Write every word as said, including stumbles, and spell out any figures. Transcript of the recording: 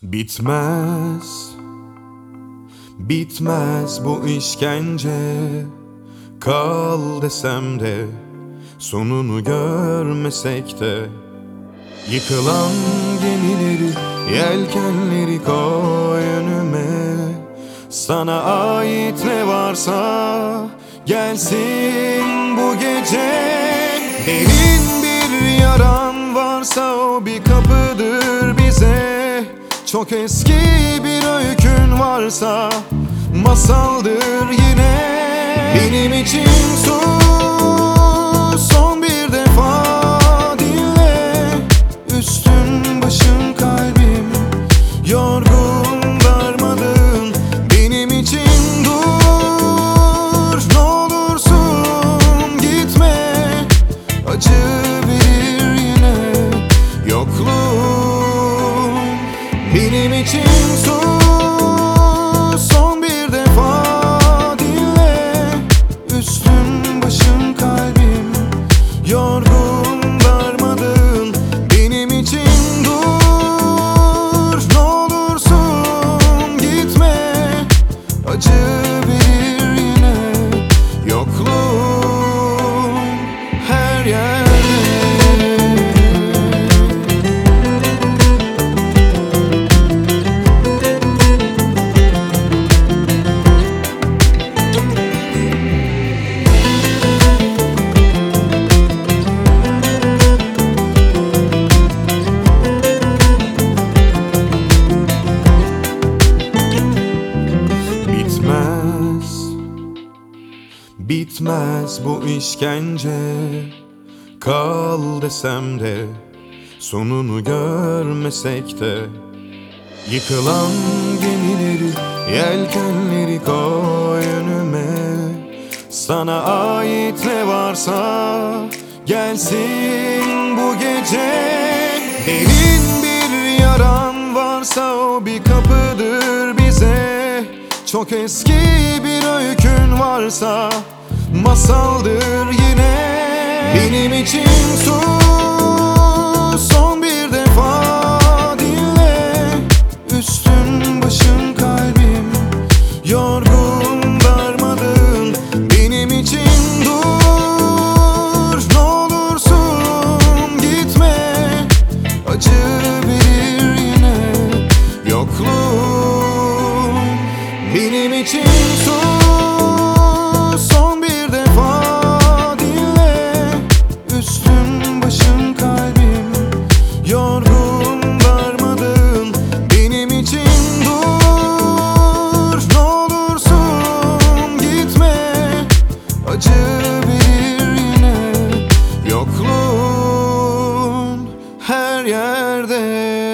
Bitmez, bitmez bu işkence. Kal desem de, sonunu görmesek de. Yıkılan gemileri, yelkenleri koy önüme. Sana ait ne varsa gelsin bu gece. Derin bir yaran varsa o bir kapıdır bize. Çok eski bir öykün varsa masaldır yine. Benim için sus, son bir defa dinle. Üstün başım kalbim yorgun darmadağın. Benim için dur, ne olursun gitme. Acı verir yine yokluğun. Benim için sus, son bir defa dinle. Üstün başım kalbim yorgun darmadağın. Benim için dur, ne olursun gitme. Acı verir yine yokluğun her yerde. Bitmez bu işkence. Kal desem de, sonunu görmesek de. Yıkılan gemileri, yelkenleri koy önüme. Sana ait ne varsa gelsin bu gece. Derin bir yaran varsa o bir kapıdır bize. Çok eski bir öykün varsa masaldır yine. Benim için sus, son bir defa dinle. Üstün başım kalbim yorgun darmadağın. Benim için dur, ne olursun gitme. Acı verir yine yokluğun. Benim için sus, son bir defa dinle. Üstün başım kalbim yorgun darmadağın. Benim için dur, ne olursun gitme. Acı verir yine yokluğun her yerde.